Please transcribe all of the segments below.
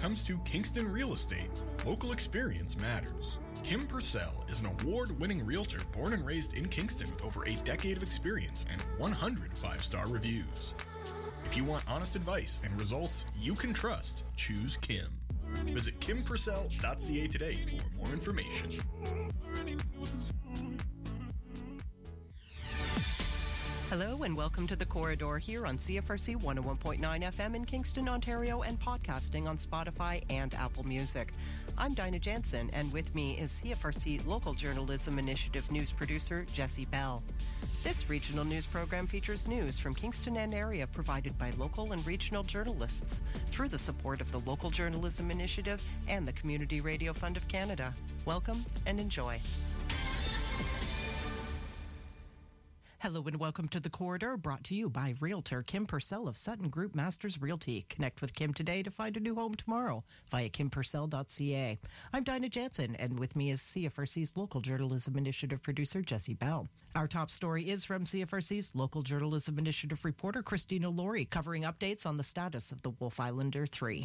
comes to Kingston real estate, local experience matters. Kim Purcell is an award-winning realtor born and raised in Kingston with over a decade of experience and 100 five-star reviews. If you want honest advice and results you can trust, choose Kim. Visit kimpurcell.ca today for more information. Hello and welcome to The Corridor here on CFRC 101.9 FM in Kingston, Ontario, and podcasting on Spotify and Apple Music. I'm Dinah Jansen, and with me is CFRC Local Journalism Initiative news producer Jessie Bell. This regional news program features news from Kingston and area provided by local and regional journalists through the support of the Local Journalism Initiative and the Community Radio Fund of Canada. Welcome and enjoy. Hello and welcome to The Corridor, brought to you by Realtor Kim Purcell of Sutton Group Masters Realty. Connect with Kim today to find a new home tomorrow via kimpurcell.ca. I'm Dinah Jansen, and with me is CFRC's Local Journalism Initiative producer, Jessie Bell. Our top story is from CFRC's Local Journalism Initiative reporter, Christina Laurie, covering updates on the status of the Wolfe Islander 3.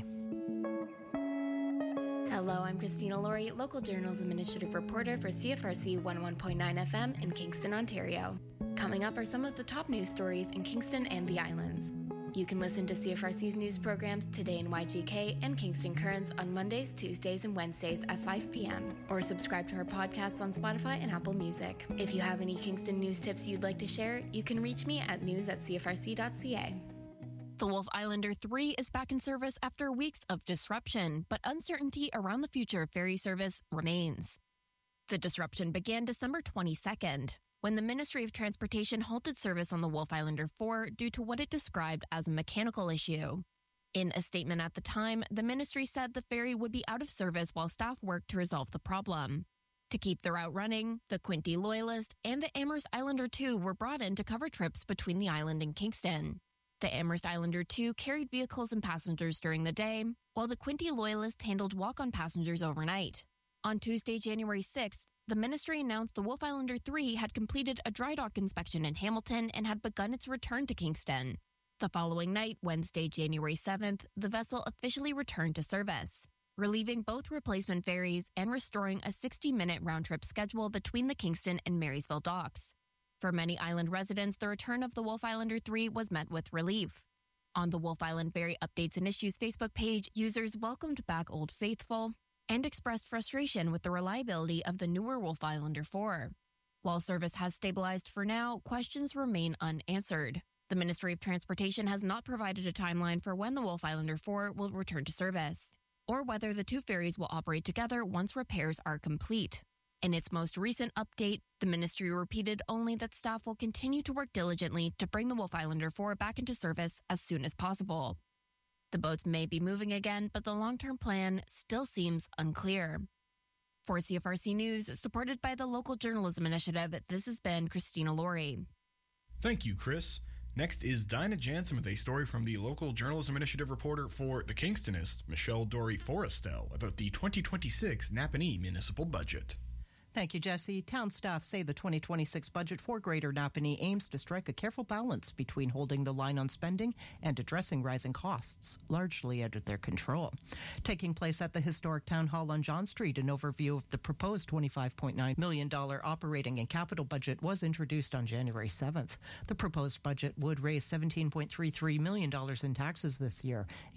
Hello, I'm Christina Laurie, Local Journalism Initiative reporter for CFRC 101.9 FM in Kingston, Ontario. Coming up are some of the top news stories in Kingston and the Islands. You can listen to CFRC's news programs Today in YGK and Kingston Currents on Mondays, Tuesdays, and Wednesdays at 5 p.m. or subscribe to our podcasts on Spotify and Apple Music. If you have any Kingston news tips you'd like to share, you can reach me at news@cfrc.ca. The Wolfe Islander 3 is back in service after weeks of disruption, but uncertainty around the future of ferry service remains. The disruption began December 22nd, when the Ministry of Transportation halted service on the Wolfe Islander 4 due to what it described as a mechanical issue. In a statement at the time, the ministry said the ferry would be out of service while staff worked to resolve the problem. To keep the route running, the Quinte Loyalist and the Amherst Islander 2 were brought in to cover trips between the island and Kingston. The Amherst Islander 2 carried vehicles and passengers during the day, while the Quinte Loyalist handled walk-on passengers overnight. On Tuesday, January 6th, the ministry announced the Wolfe Islander 3 had completed a dry dock inspection in Hamilton and had begun its return to Kingston. The following night, Wednesday, January 7th, the vessel officially returned to service, relieving both replacement ferries and restoring a 60-minute round-trip schedule between the Kingston and Marysville docks. For many island residents, the return of the Wolfe Islander 3 was met with relief. On the Wolfe Island Ferry Updates and Issues Facebook page, users welcomed back Old Faithful and expressed frustration with the reliability of the newer Wolfe Islander 4. While service has stabilized for now, questions remain unanswered. The Ministry of Transportation has not provided a timeline for when the Wolfe Islander 4 will return to service, or whether the two ferries will operate together once repairs are complete. In its most recent update, the ministry repeated only that staff will continue to work diligently to bring the Wolfe Islander 4 back into service as soon as possible. The boats may be moving again, but the long-term plan still seems unclear. For CFRC News, supported by the Local Journalism Initiative, this has been Christina Laurie. Thank you, Chris. Next is Dinah Jansen with a story from the Local Journalism Initiative reporter for The Kingstonist, Michelle Dory-Forrestel, about the 2026 Napanee municipal budget. Thank you, Jessie. Town staff say the 2026 budget for Greater Napanee aims to strike a careful balance between holding the line on spending and addressing rising costs, largely out of their control. Taking place at the historic Town Hall on John Street, an overview of the proposed $25.9 million operating and capital budget was introduced on January 7th. The proposed budget would raise $17.33 million in taxes this year, a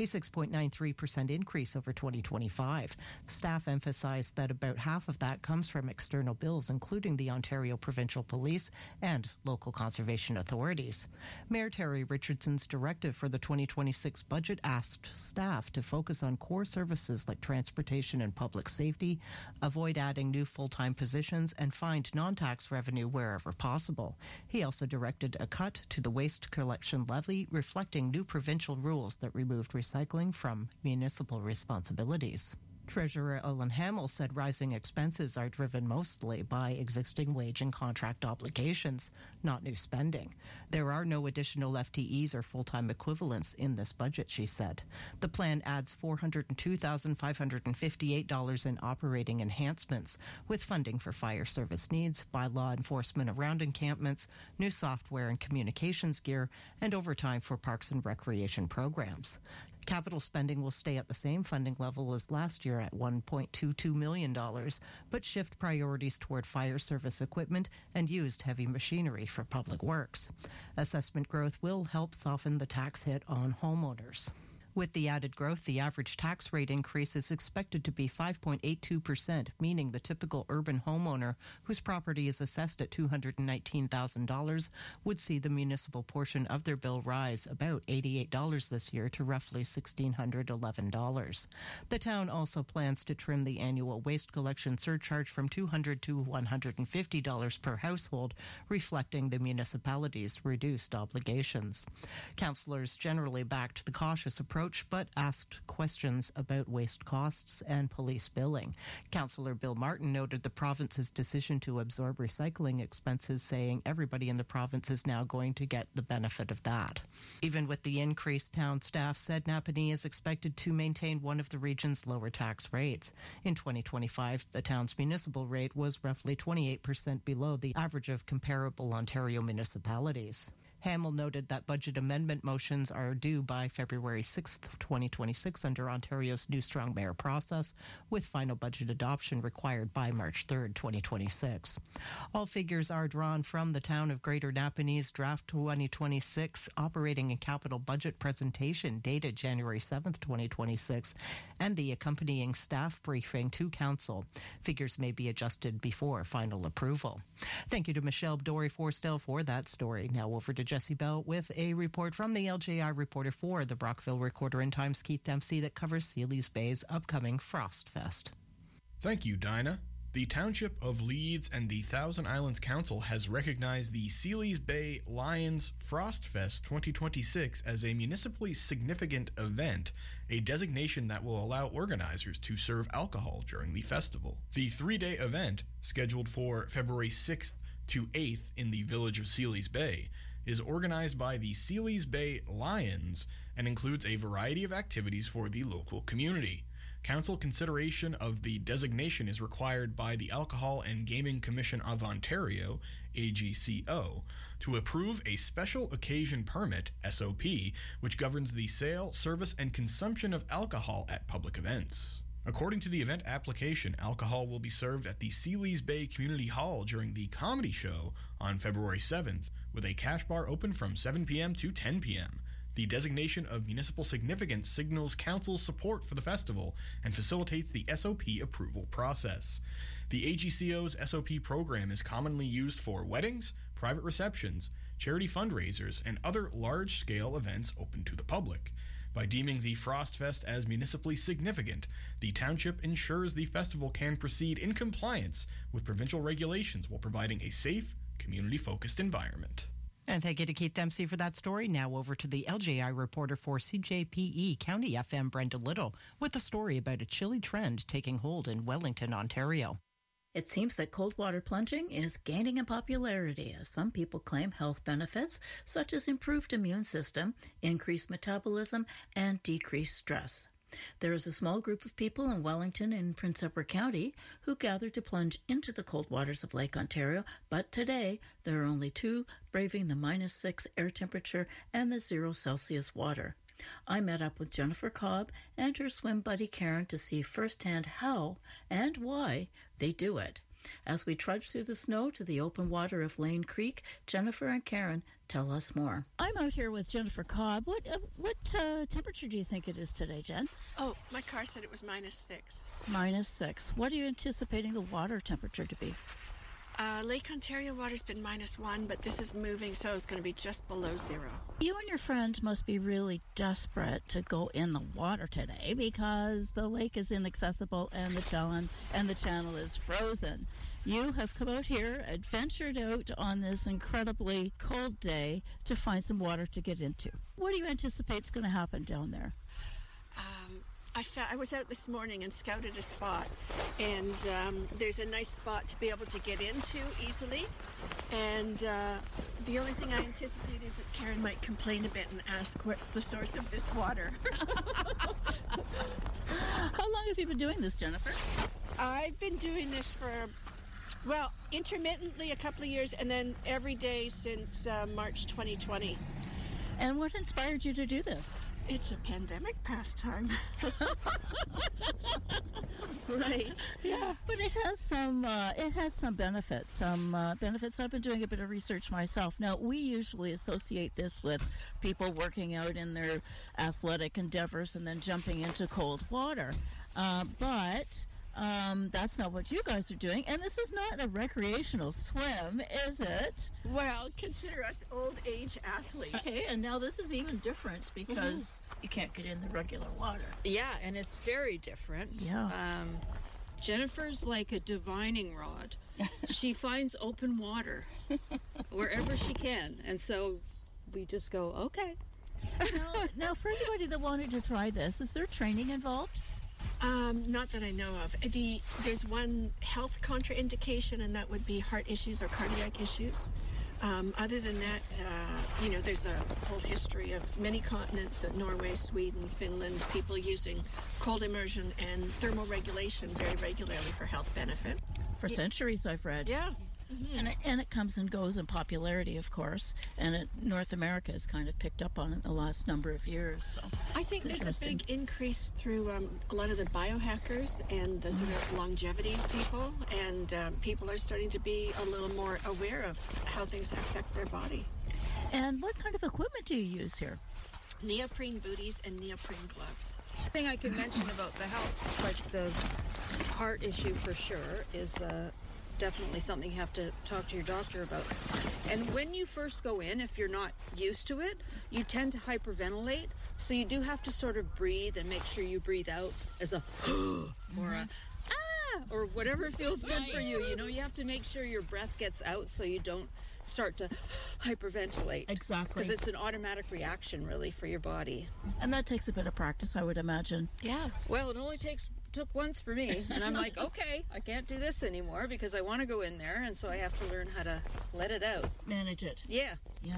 6.93% increase over 2025. Staff emphasized that about half of that comes from external bills, including the Ontario Provincial Police and local conservation authorities. Mayor Terry Richardson's directive for the 2026 budget asked staff to focus on core services like transportation and public safety, avoid adding new full-time positions, and find non-tax revenue wherever possible. He also directed a cut to the waste collection levy, reflecting new provincial rules that removed recycling from municipal responsibilities. Treasurer Ellen Hamill said rising expenses are driven mostly by existing wage and contract obligations, not new spending. There are no additional FTEs or full-time equivalents in this budget, she said. The plan adds $402,558 in operating enhancements, with funding for fire service needs, by law enforcement around encampments, new software and communications gear, and overtime for parks and recreation programs. Capital spending will stay at the same funding level as last year at $1.22 million, but shift priorities toward fire service equipment and used heavy machinery for public works. Assessment growth will help soften the tax hit on homeowners. With the added growth, the average tax rate increase is expected to be 5.82%, meaning the typical urban homeowner whose property is assessed at $219,000 would see the municipal portion of their bill rise about $88 this year to roughly $1,611. The town also plans to trim the annual waste collection surcharge from $200 to $150 per household, reflecting the municipality's reduced obligations. Councillors generally backed the cautious approach but asked questions about waste costs and police billing. Councillor Bill Martin noted the province's decision to absorb recycling expenses, saying everybody in the province is now going to get the benefit of that. Even with the increase, town staff said Napanee is expected to maintain one of the region's lower tax rates. In 2025, the town's municipal rate was roughly 28% below the average of comparable Ontario municipalities. Hamill noted that budget amendment motions are due by February 6, 2026 under Ontario's new strong mayor process, with final budget adoption required by March 3, 2026. All figures are drawn from the Town of Greater Napanee's draft 2026 operating and capital budget presentation dated January 7, 2026, and the accompanying staff briefing to Council. Figures may be adjusted before final approval. Thank you to Michelle Dory-Forstell for that story. Now over to Jesse Bell with a report from the LJI reporter for the Brockville Recorder and Times, Keith Dempsey, that covers Sealy's Bay's upcoming Frost Fest. Thank you, Dinah. The Township of Leeds and the Thousand Islands Council has recognized the Sealy's Bay Lions Frost Fest 2026 as a municipally significant event, a designation that will allow organizers to serve alcohol during the festival. The three-day event, scheduled for February 6th to 8th in the village of Sealy's Bay, is organized by the Sealy's Bay Lions and includes a variety of activities for the local community. Council consideration of the designation is required by the Alcohol and Gaming Commission of Ontario, AGCO, to approve a Special Occasion Permit, SOP, which governs the sale, service, and consumption of alcohol at public events. According to the event application, alcohol will be served at the Sealy's Bay Community Hall during the comedy show on February 7th, with a cash bar open from 7 p.m. to 10 p.m. The designation of municipal significance signals Council's support for the festival and facilitates the SOP approval process. The AGCO's SOP program is commonly used for weddings, private receptions, charity fundraisers, and other large-scale events open to the public. By deeming the Frost Fest as municipally significant, the township ensures the festival can proceed in compliance with provincial regulations while providing a safe, community-focused environment. And thank you to Keith Dempsey for that story. Now over to the LJI reporter for CJPE County FM, Brenda Little, with a story about a chilly trend taking hold in Wellington, Ontario. It seems that cold water plunging is gaining in popularity as some people claim health benefits such as improved immune system, increased metabolism, and decreased stress. There is a small group of people in Wellington and Prince Edward County who gather to plunge into the cold waters of Lake Ontario, but today there are only two braving the -6 air temperature and the 0 Celsius water. I met up with Jennifer Cobb and her swim buddy Karen to see firsthand how and why they do it. As we trudge through the snow to the open water of Lane Creek, Jennifer and Karen tell us more. I'm out here with Jennifer Cobb. What temperature do you think it is today, Jen? Oh, my car said it was -6. -6. What are you anticipating the water temperature to be? Lake Ontario water's been -1, but this is moving, so it's going to be just below 0. You and your friends must be really desperate to go in the water today because the lake is inaccessible and the channel is frozen. You have come out here, adventured out on this incredibly cold day to find some water to get into. What do you anticipate is going to happen down there? I was out this morning and scouted a spot, and there's a nice spot to be able to get into easily. And the only thing I anticipate is that Karen might complain a bit and ask what's the source of this water. How long have you been doing this, Jennifer? I've been doing this for, well, intermittently a couple of years, and then every day since March 2020. And what inspired you to do this? It's a pandemic pastime. Right. Yeah. But it has some benefits. Benefits. I've been doing a bit of research myself. Now, we usually associate this with people working out in their athletic endeavors and then jumping into cold water. But that's not what you guys are doing. And this is not a recreational swim, is it? Well, consider us old age athletes. Okay, and now this is even different because you can't get in the regular water. Yeah, and it's very different. Yeah. Jennifer's like a divining rod. She finds open water wherever she can. And so we just go, okay. Now, for anybody that wanted to try this, is there training involved? Not that I know of. There's one health contraindication, and that would be heart issues or cardiac issues. Other than that, there's a whole history of many continents, Norway, Sweden, Finland, people using cold immersion and thermal regulation very regularly for health benefit. For centuries, I've read. Yeah. Mm-hmm. And it comes and goes in popularity, of course. And North America has kind of picked up on it the last number of years. So I think there's a big increase through a lot of the biohackers and the sort of longevity people. And people are starting to be a little more aware of how things affect their body. And what kind of equipment do you use here? Neoprene booties and neoprene gloves. The thing I can mention about the health, like the heart issue for sure, is definitely something you have to talk to your doctor about. And when you first go in, if you're not used to it, you tend to hyperventilate. So you do have to sort of breathe and make sure you breathe out as a or a or whatever feels good for you. You know, you have to make sure your breath gets out so you don't start to hyperventilate. Exactly. Because it's an automatic reaction, really, for your body. And that takes a bit of practice, I would imagine. Yeah. Well, it only took once for me, and I'm like, okay, I can't do this anymore because I want to go in there, and so I have to learn how to let it out. Manage it. Yeah.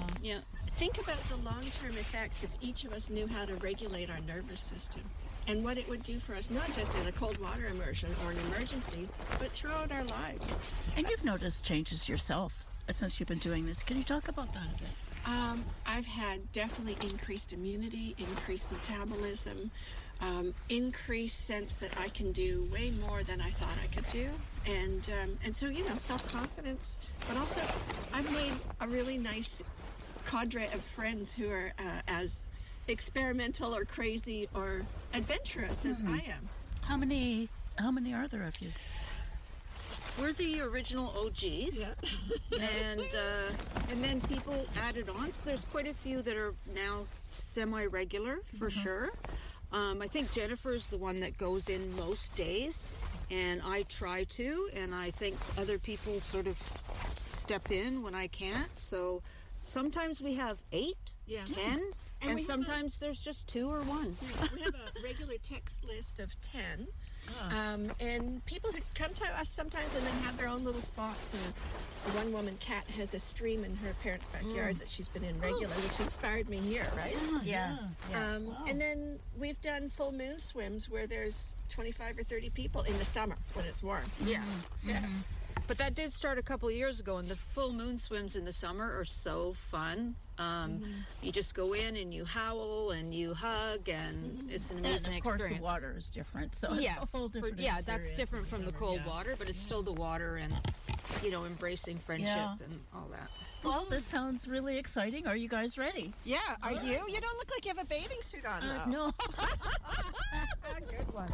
Think about the long-term effects if each of us knew how to regulate our nervous system and what it would do for us, not just in a cold water immersion or an emergency, but throughout our lives. And you've noticed changes yourself since you've been doing this. Can you talk about that a bit? I've had definitely increased immunity, increased metabolism, increased sense that I can do way more than I thought I could do. And so, self-confidence. But also, I've made a really nice cadre of friends who are as experimental or crazy or adventurous as I am. How many are there of you? We're the original OGs, and then people added on. So there's quite a few that are now semi-regular for sure. I think Jennifer's the one that goes in most days, and I try to, and I think other people sort of step in when I can't. So sometimes we have 8, 10, and sometimes there's just 2 or 1. We have a regular text list of 10. And people who come to us sometimes and then have their own little spots. And one woman, Kat, has a stream in her parents' backyard that she's been in regular, which inspired me here, right? Yeah. And then we've done full moon swims where there's 25 or 30 people in the summer when it's warm. Yeah. But that did start a couple of years ago, and the full moon swims in the summer are so fun. You just go in and you howl and you hug, and it's an amazing and of course experience. The water is different, so it's a whole different that's experience different from the cold water, but it's still the water and, embracing friendship and all that. Well, this sounds really exciting. Are you guys ready? Yeah, are you? You don't look like you have a bathing suit on, though. No. Good one.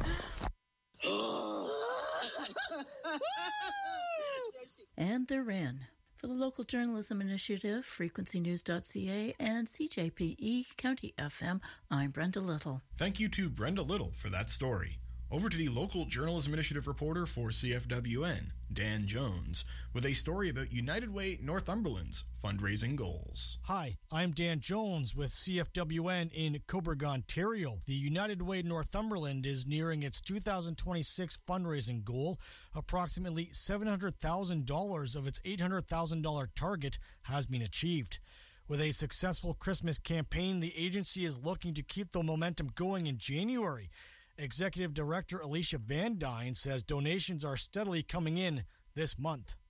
And they're in. For the Local Journalism Initiative, frequencynews.ca, and CJPE County FM, I'm Brenda Little. Thank you to Brenda Little for that story. Over to the Local Journalism Initiative reporter for CFWN, Dan Jones, with a story about United Way Northumberland's fundraising goals. Hi, I'm Dan Jones with CFWN in Cobourg, Ontario. The United Way Northumberland is nearing its 2026 fundraising goal. Approximately $700,000 of its $800,000 target has been achieved. With a successful Christmas campaign, the agency is looking to keep the momentum going in January. Executive Director Alicia Van Dyne says donations are steadily coming in this month.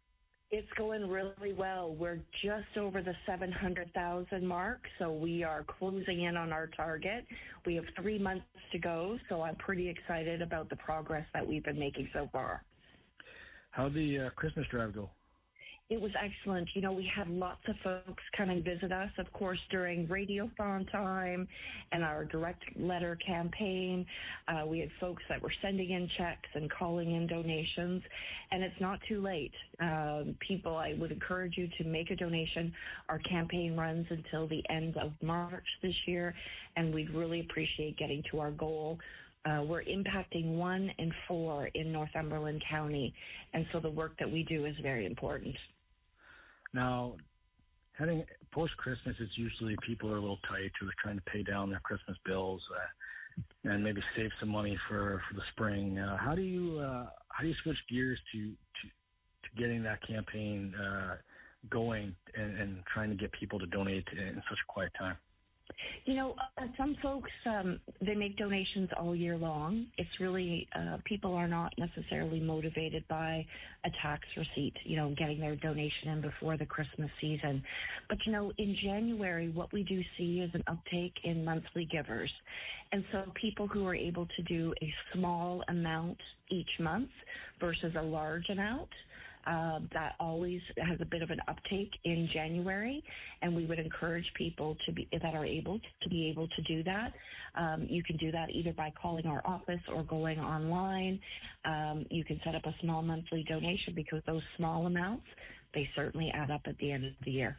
It's going really well. We're just over the 700,000 mark, so we are closing in on our target. We have 3 months to go, so I'm pretty excited about the progress that we've been making so far. How'd the Christmas drive go? It was excellent. You know, we had lots of folks come and visit us, of course, during Radiothon time and our direct letter campaign. We had folks that were sending in checks and calling in donations, and it's not too late. People, I would encourage you to make a donation. Our campaign runs until the end of March this year, and we'd really appreciate getting to our goal. We're impacting 1 in 4 in Northumberland County, and so the work that we do is very important. Now, heading post-Christmas, it's usually people are a little tight who are trying to pay down their Christmas bills and maybe save some money for the spring. How do you switch gears to getting that campaign going and trying to get people to donate in such a quiet time? You know, some folks, they make donations all year long. It's really, people are not necessarily motivated by a tax receipt, you know, getting their donation in before the Christmas season. But, you know, in January, what we do see is an uptake in monthly givers. And so people who are able to do a small amount each month versus a large amount, that always has a bit of an uptake in January, and we would encourage people that are able to do that. You can do that either by calling our office or going online. You can set up a small monthly donation because those small amounts, they certainly add up at the end of the year.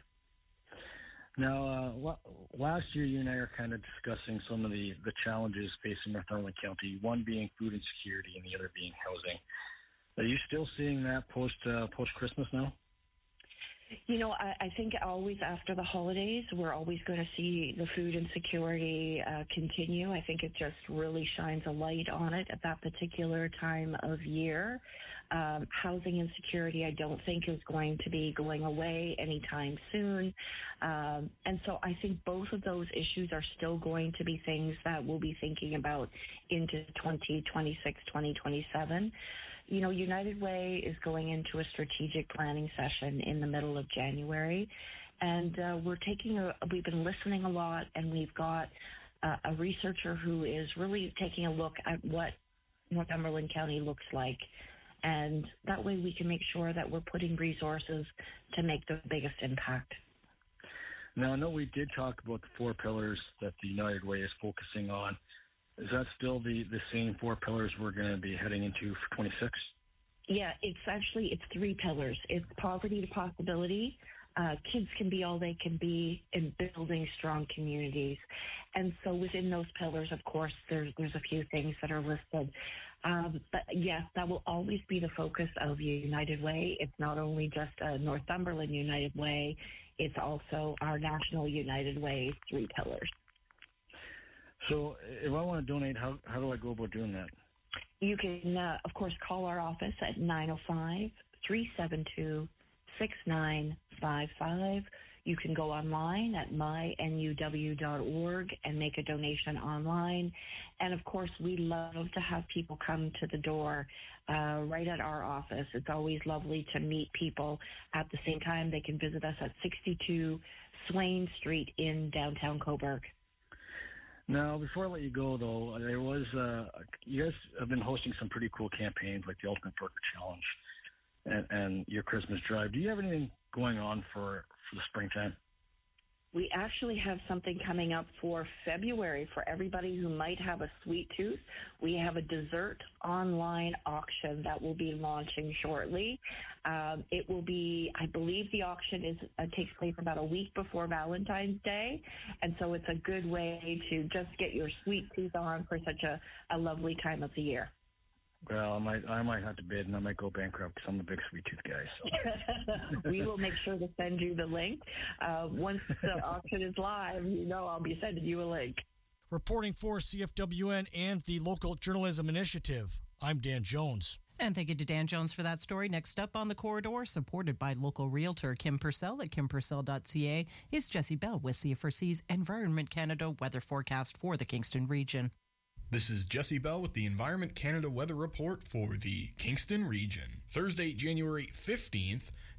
Now, last year you and I are kind of discussing some of the challenges facing Northumberland County, one being food insecurity and the other being housing. Are you still seeing that post-Christmas now? You know, I think always after the holidays, we're always going to see the food insecurity continue. I think it just really shines a light on it at that particular time of year. Housing insecurity, I don't think, is going to be going away anytime soon. And so I think both of those issues are still going to be things that we'll be thinking about into 2026, 2027. You know, United Way is going into a strategic planning session in the middle of January, and we've been listening a lot, and we've got a researcher who is really taking a look at what Northumberland County looks like, and that way we can make sure that we're putting resources to make the biggest impact. Now, I know we did talk about the 4 pillars that the United Way is focusing on. Is that still the same 4 pillars we're going to be heading into for 26? Yeah, it's 3 pillars. It's poverty to possibility. Kids can be all they can be in building strong communities. And so within those pillars, of course, there's a few things that are listed. But yes, that will always be the focus of United Way. It's not only just a Northumberland United Way, it's also our national United Way 3 pillars. So if I want to donate, how do I go about doing that? You can, of course, call our office at 905-372-6955. You can go online at mynuw.org and make a donation online. And, of course, we love to have people come to the door right at our office. It's always lovely to meet people. At the same time, they can visit us at 62 Swain Street in downtown Cobourg. Now, before I let you go, though, there was you guys have been hosting some pretty cool campaigns like the Ultimate Burger Challenge and your Christmas drive. Do you have anything going on for the springtime? We actually have something coming up for February for everybody who might have a sweet tooth. We have a dessert online auction that will be launching shortly. It will be, I believe the auction takes place about a week before Valentine's Day, and so it's a good way to just get your sweet tooth on for such a lovely time of the year. Well, I might have to bid, and I might go bankrupt because I'm a big sweet tooth guy. So. We will make sure to send you the link. Once the auction is live, I'll be sending you a link. Reporting for CFWN and the Local Journalism Initiative, I'm Dan Jones. And thank you to Dan Jones for that story. Next up on the corridor, supported by local realtor Kim Purcell at kimpurcell.ca, is Jesse Bell with CFRC's Environment Canada weather forecast for the Kingston region. This is Jesse Bell with the Environment Canada weather report for the Kingston region. Thursday, January 15th,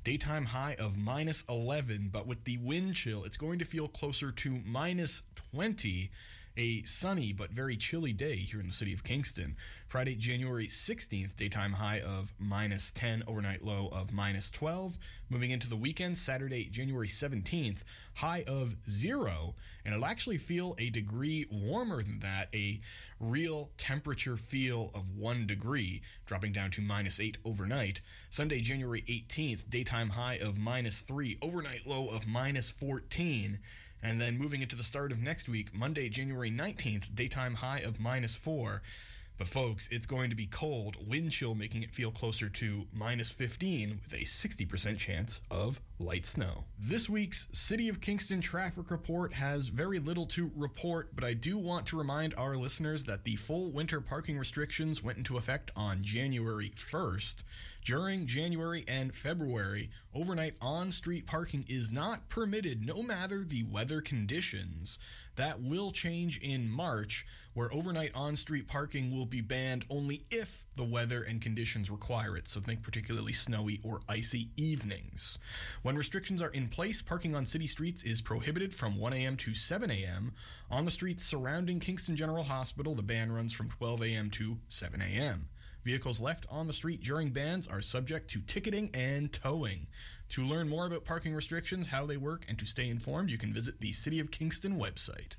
Daytime high of minus 11, but with the wind chill, it's going to feel closer to minus 20. A sunny but very chilly day here in the city of Kingston. Friday, January 16th, daytime high of minus 10, overnight low of minus 12. Moving into the weekend, Saturday, January 17th, high of 0, and it'll actually feel a degree warmer than that, a real temperature feel of 1 degree, dropping down to minus 8 overnight. Sunday, January 18th, daytime high of minus 3, overnight low of minus 14. And then moving into the start of next week, Monday, January 19th, daytime high of minus 4. But folks, it's going to be cold, wind chill making it feel closer to minus 15 with a 60% chance of light snow. This week's City of Kingston traffic report has very little to report, but I do want to remind our listeners that the full winter parking restrictions went into effect on January 1st. During January and February, overnight on-street parking is not permitted no matter the weather conditions. That will change in March, where overnight on-street parking will be banned only if the weather and conditions require it, so think particularly snowy or icy evenings. When restrictions are in place, parking on city streets is prohibited from 1 a.m. to 7 a.m. On the streets surrounding Kingston General Hospital, the ban runs from 12 a.m. to 7 a.m. Vehicles left on the street during bans are subject to ticketing and towing. To learn more about parking restrictions, how they work, and to stay informed, you can visit the City of Kingston website.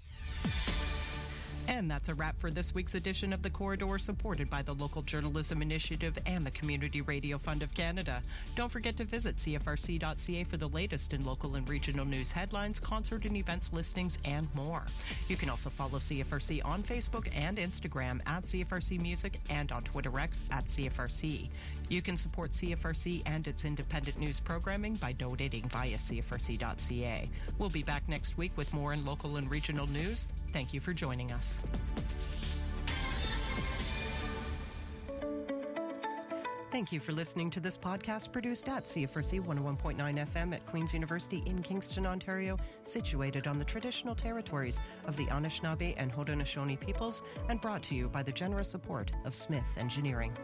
And that's a wrap for this week's edition of The Corridor, supported by the Local Journalism Initiative and the Community Radio Fund of Canada. Don't forget to visit CFRC.ca for the latest in local and regional news headlines, concert and events listings, and more. You can also follow CFRC on Facebook and Instagram at CFRC Music and on Twitter X at CFRC. You can support CFRC and its independent news programming by donating via CFRC.ca. We'll be back next week with more in local and regional news. Thank you for joining us. Thank you for listening to this podcast produced at CFRC 101.9 FM at Queen's University in Kingston, Ontario, situated on the traditional territories of the Anishinaabe and Haudenosaunee peoples, and brought to you by the generous support of Smith Engineering.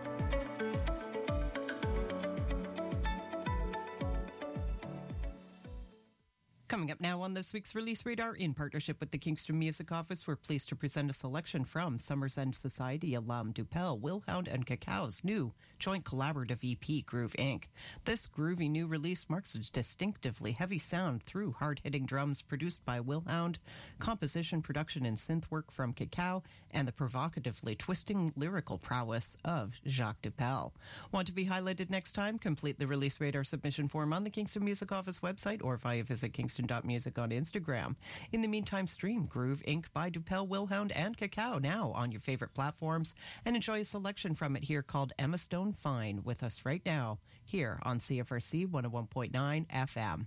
Coming up now on this week's Release Radar, in partnership with the Kingston Music Office, we're pleased to present a selection from Summer's End Society alum Dupel, Wilhound, and Cacao's new joint collaborative EP, Groove Inc. This groovy new release marks a distinctively heavy sound through hard-hitting drums produced by Wilhound, composition, production, and synth work from Cacao, and the provocatively twisting lyrical prowess of Jacques Dupel. Want to be highlighted next time? Complete the Release Radar submission form on the Kingston Music Office website or via visit Kingston.music on Instagram. In the meantime, stream Groove Inc. by Dupel, Wilhound, and Cacao now on your favorite platforms, and enjoy a selection from it here called Emma Stone Fine with us right now here on CFRC 101.9 FM.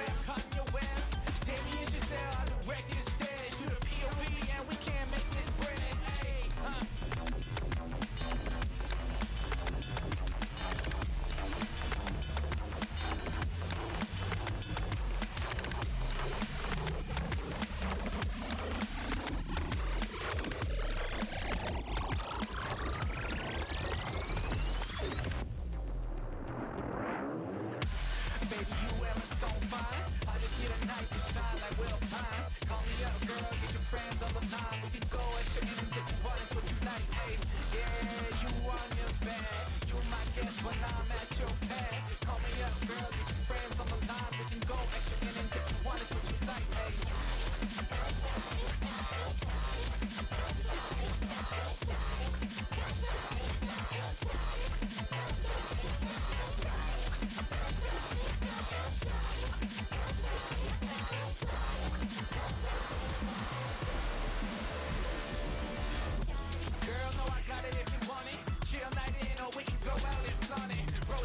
Damien Giselle, I directed instead. Shoot a POV and we can't make this break.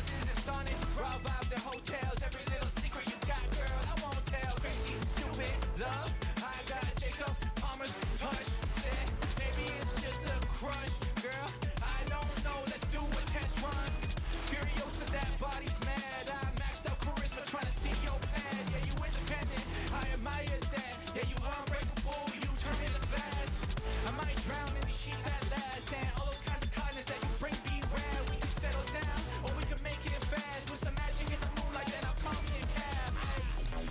roses and sonnets, raw vibes and hotels. Every little secret you got, girl, I won't tell. Crazy, stupid love. I got Jacob Palmer's touch. Said maybe it's just a crush, girl. I don't know. Let's do a test run. Furiosa, that body's mad. I maxed out charisma trying to see your pad. Yeah, you independent. I admire that. Yeah, you unbreakable. You turn into glass. I might drown in these sheets at last. And all those kinds of kindness that you bring be rare. We can settle down, or we can make it fast. With some magic in the moonlight, then I'll call me a cab. Hey.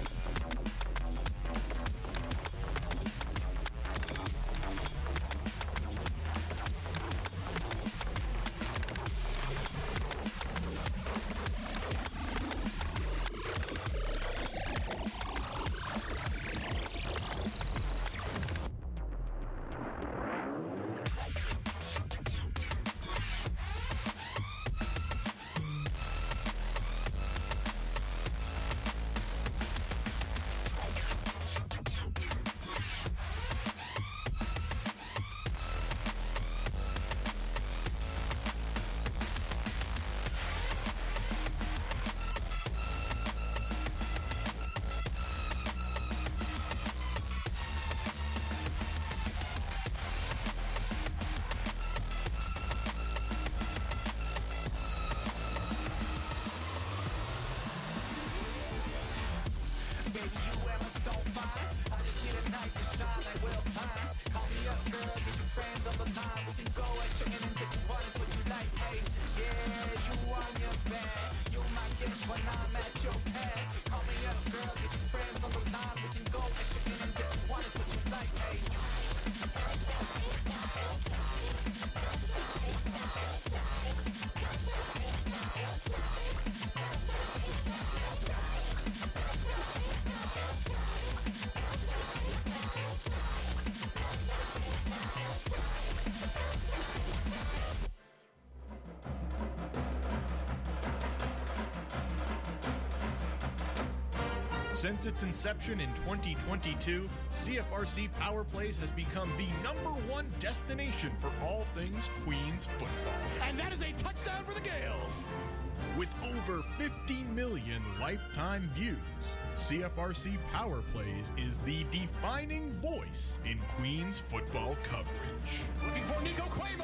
Since its inception in 2022, CFRC Power Plays has become the #1 destination for all things Queens football. And that is a touchdown for the Gales! With over 50 million lifetime views, CFRC Power Plays is the defining voice in Queens football coverage. Looking for Nico Cuomo!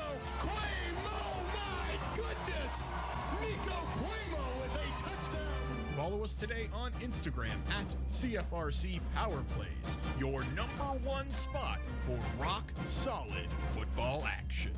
Cuomo, my goodness! Nico Cuomo with a touchdown! Follow us today on Instagram at CFRC Power Plays, your #1 spot for rock solid football action.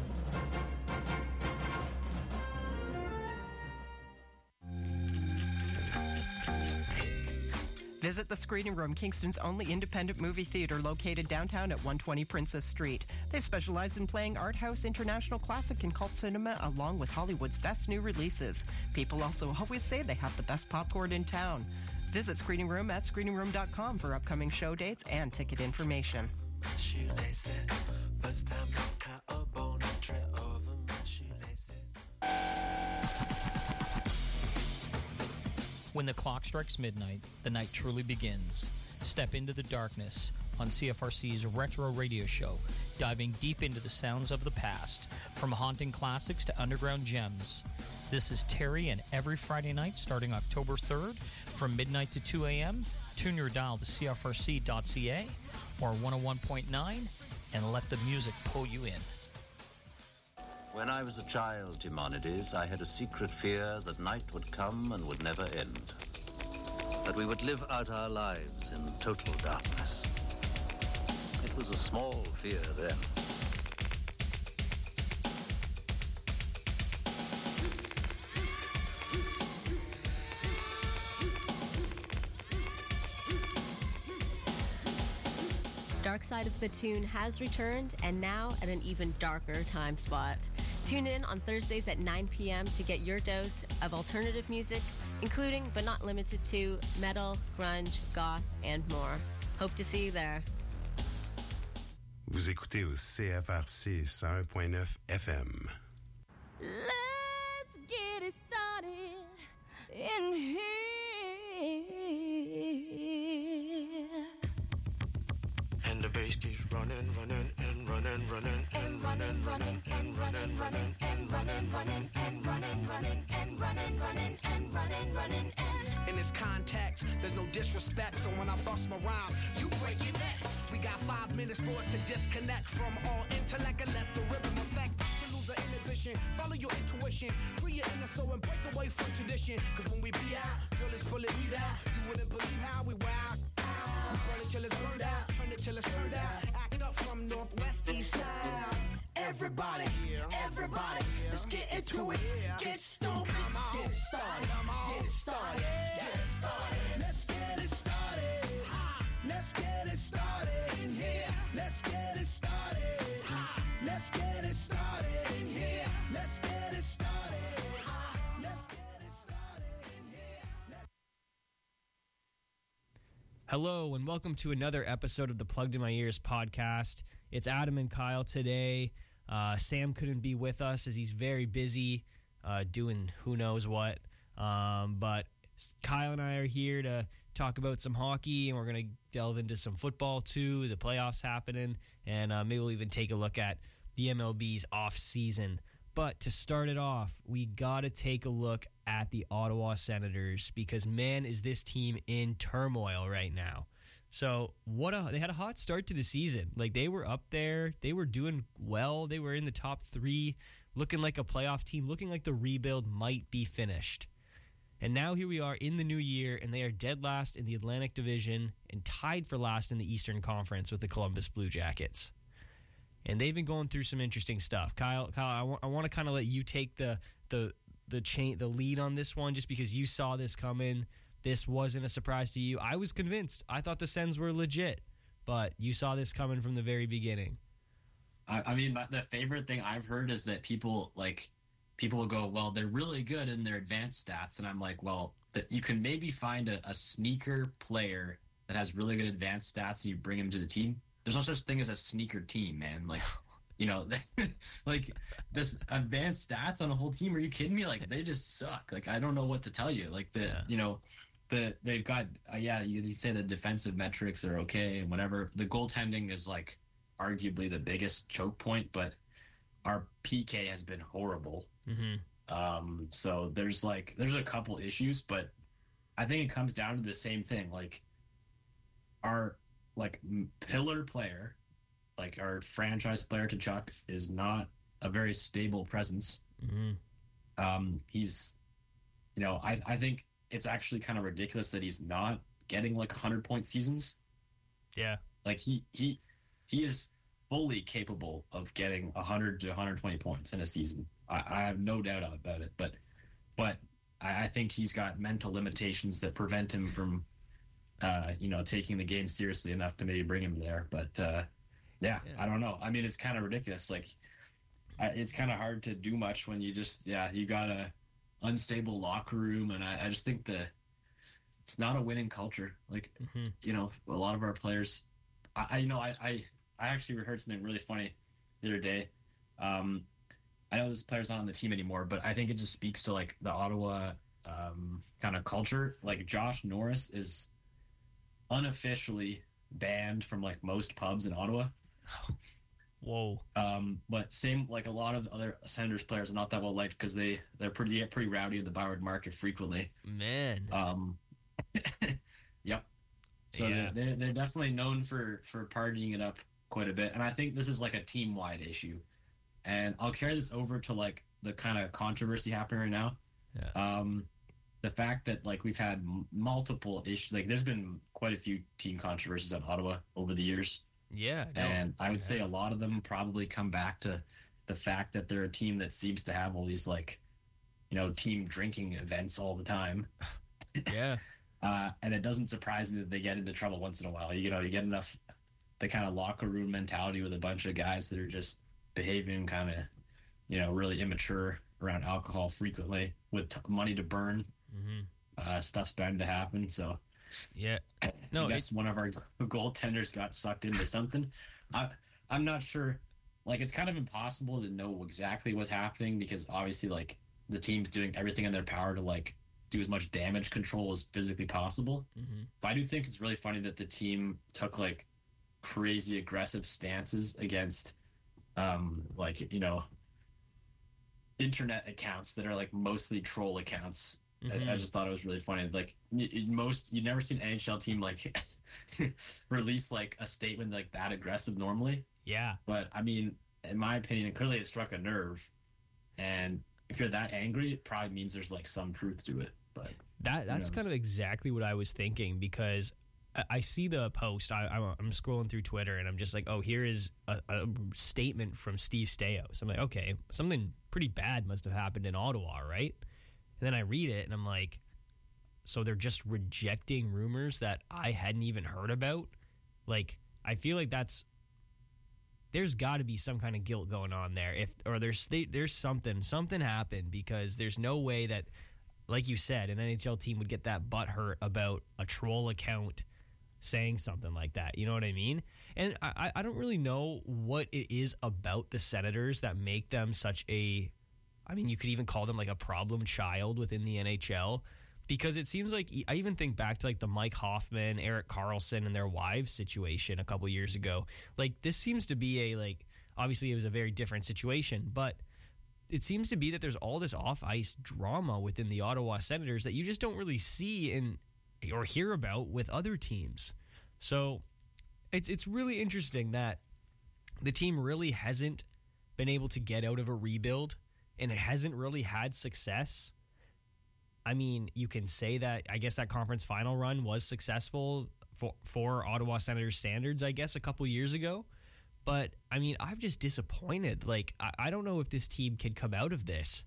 Visit the Screening Room, Kingston's only independent movie theater located downtown at 120 Princess Street. They specialize in playing art house, international classic, and cult cinema, along with Hollywood's best new releases. People also always say they have the best popcorn in town. Visit Screening Room at screeningroom.com for upcoming show dates and ticket information. When the clock strikes midnight, the night truly begins. Step into the darkness on CFRC's Retro Radio Show, diving deep into the sounds of the past, from haunting classics to underground gems. This is Terry, and every Friday night starting October 3rd from midnight to 2 a.m., tune your dial to CFRC.ca or 101.9 and let the music pull you in. When I was a child, Timonides, I had a secret fear that night would come and would never end. That we would live out our lives in total darkness. It was a small fear then. Dark Side of the Tune has returned, and now at an even darker time spot. Tune in on Thursdays at 9 p.m. to get your dose of alternative music, including but not limited to metal, grunge, goth, and more. Hope to see you there. Vous écoutez au CFRC 101.9 FM. Let's get it started in here. And the pace keeps running and running and running and running and running and running and running and running and in this context, there's no disrespect. So when I bust my rhyme, you break your necks. We got 5 minutes for us to disconnect from all intellect and let the rhythm affect. To lose our inhibition, follow your intuition, free your inner soul and break away from tradition. Cause when we be out, girl, it's pulling me out. You wouldn't believe how we wild. We burn it till it's burned out, turn it till it's turned out. Act up from northwest, east side. Everybody, everybody, let's get into it. Get stoned, get it started, get it started, get it started. Let's get it started. Let's get it started in here. Let's get it started. Let's get it started in here. Let's get it started. Let's get it started in here. Hello, and welcome to another episode of the Plugged in My Ears podcast. It's Adam and Kyle today. Sam couldn't be with us as he's very busy doing who knows what. But Kyle and I are here to talk about some hockey, and we're going to delve into some football too, the playoffs happening, and maybe we'll even take a look at the MLB's off season. But to start it off, we got to take a look at the Ottawa Senators because, man, is this team in turmoil right now. So they had a hot start to the season. Like, they were up there. They were doing well. They were in the top 3, looking like a playoff team, looking like the rebuild might be finished. And now here we are in the new year, and they are dead last in the Atlantic Division and tied for last in the Eastern Conference with the Columbus Blue Jackets. And they've been going through some interesting stuff. Kyle, I want to kind of let you take the lead on this one, just because you saw this coming. This wasn't a surprise to you. I was convinced. I thought the Sens were legit, but you saw this coming from the very beginning. I mean, the favorite thing I've heard is that people will go, well, they're really good in their advanced stats. And I'm like, well, that you can maybe find a sneaker player that has really good advanced stats and you bring him to the team. There's no such thing as a sneaker team, man. Like, you know, like this advanced stats on a whole team. Are you kidding me? Like, they just suck. Like, I don't know what to tell you. Like, they've got, you say the defensive metrics are okay and whatever. The goaltending is like arguably the biggest choke point, but our PK has been horrible. Mm-hmm. So there's a couple issues, but I think it comes down to the same thing. Like, our pillar player, like our franchise player Tkachuk, is not a very stable presence. Mm-hmm. He's, I think it's actually kind of ridiculous that he's not getting like 100-point seasons. Yeah. Like he is fully capable of getting 100 to 120 points in a season. I have no doubt about it, but I think he's got mental limitations that prevent him from, taking the game seriously enough to maybe bring him there. But I don't know. I mean, it's kind of ridiculous. Like, it's kind of hard to do much when you got a unstable locker room, and I just think it's not a winning culture. Like, a lot of our players. I actually heard something really funny the other day. I know this player's not on the team anymore, but I think it just speaks to like the Ottawa kind of culture. Like, Josh Norris is unofficially banned from like most pubs in Ottawa. Whoa. But same, like a lot of the other Senators players are not that well liked because they're pretty rowdy in the Byward Market frequently. Man. Yep. So yeah. they're definitely known for partying it up quite a bit, and I think this is like a team-wide issue. And I'll carry this over to like the kind of controversy happening right now. Yeah. The fact that like we've had multiple issues, like there's been quite a few team controversies at Ottawa over the years. Yeah. And I would say a lot of them probably come back to the fact that they're a team that seems to have all these like, team drinking events all the time. Yeah. And it doesn't surprise me that they get into trouble once in a while. You get enough, the kind of locker room mentality with a bunch of guys that are just behaving kind of, really immature around alcohol frequently with money to burn. Mm-hmm. Stuff's bound to happen. So, yeah, no, I guess one of our goaltenders got sucked into something. I'm not sure. Like, it's kind of impossible to know exactly what's happening because obviously, like, the team's doing everything in their power to like do as much damage control as physically possible. Mm-hmm. But I do think it's really funny that the team took like crazy aggressive stances against internet accounts that are like mostly troll accounts. I just thought it was really funny. Like you'd never seen an NHL team like release like a statement like that aggressive normally. Yeah. But I mean, in my opinion, clearly it struck a nerve. And if you're that angry, it probably means there's like some truth to it. But that's kind of exactly what I was thinking, because I see the post. I'm scrolling through Twitter and I'm just like, oh, here is a statement from Steve Staios. I'm like, okay, something pretty bad must have happened in Ottawa, right? And then I read it and I'm like, so they're just rejecting rumors that I hadn't even heard about? Like, I feel like there's got to be some kind of guilt going on there. There's something happened, because there's no way that, like you said, an NHL team would get that butthurt about a troll account saying something like that. You know what I mean? And I don't really know what it is about the Senators that make them such a, I mean, you could even call them like a problem child within the NHL, because it seems like, I even think back to like the Mike Hoffman, Erik Karlsson, and their wives situation a couple years ago. Like, this seems to be obviously it was a very different situation, but it seems to be that there's all this off-ice drama within the Ottawa Senators that you just don't really see or hear about with other teams. So it's really interesting that the team really hasn't been able to get out of a rebuild, and it hasn't really had success. I mean, you can say that, I guess that conference final run was successful for Ottawa Senators standards, I guess, a couple years ago. But, I mean, I'm just disappointed. Like, I don't know if this team can come out of this.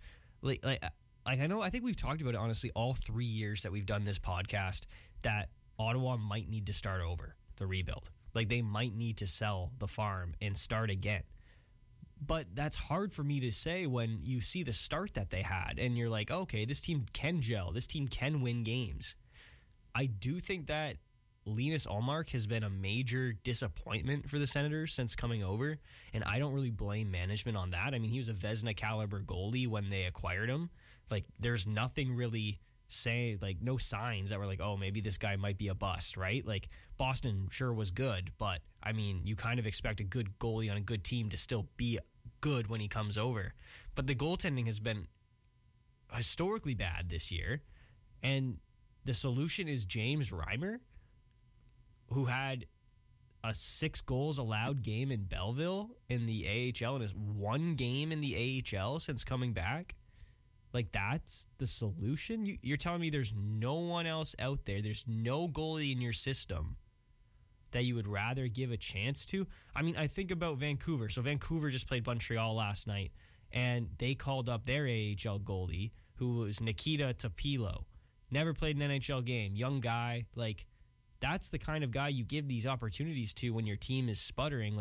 I think we've talked about it, honestly, all 3 years that we've done this podcast, that Ottawa might need to start over the rebuild. Like, they might need to sell the farm and start again. But that's hard for me to say when you see the start that they had and you're like, okay, this team can gel. This team can win games. I do think that Linus Ullmark has been a major disappointment for the Senators since coming over, and I don't really blame management on that. I mean, he was a Vezina caliber goalie when they acquired him. Like, there's nothing really no signs that were like, oh, maybe this guy might be a bust, right? Like, Boston sure was good, but I mean, you kind of expect a good goalie on a good team to still be good when he comes over. But the goaltending has been historically bad this year, and the solution is James Reimer, who had a 6 goals allowed game in Belleville in the AHL and has 1 game in the AHL since coming back. Like, that's the solution? You're telling me there's no one else out there, there's no goalie in your system that you would rather give a chance to? I mean, I think about Vancouver. So Vancouver just played Montreal last night, and they called up their AHL goalie, who was Nikita Topilo. Never played an NHL game. Young guy. Like, that's the kind of guy you give these opportunities to when your team is sputtering.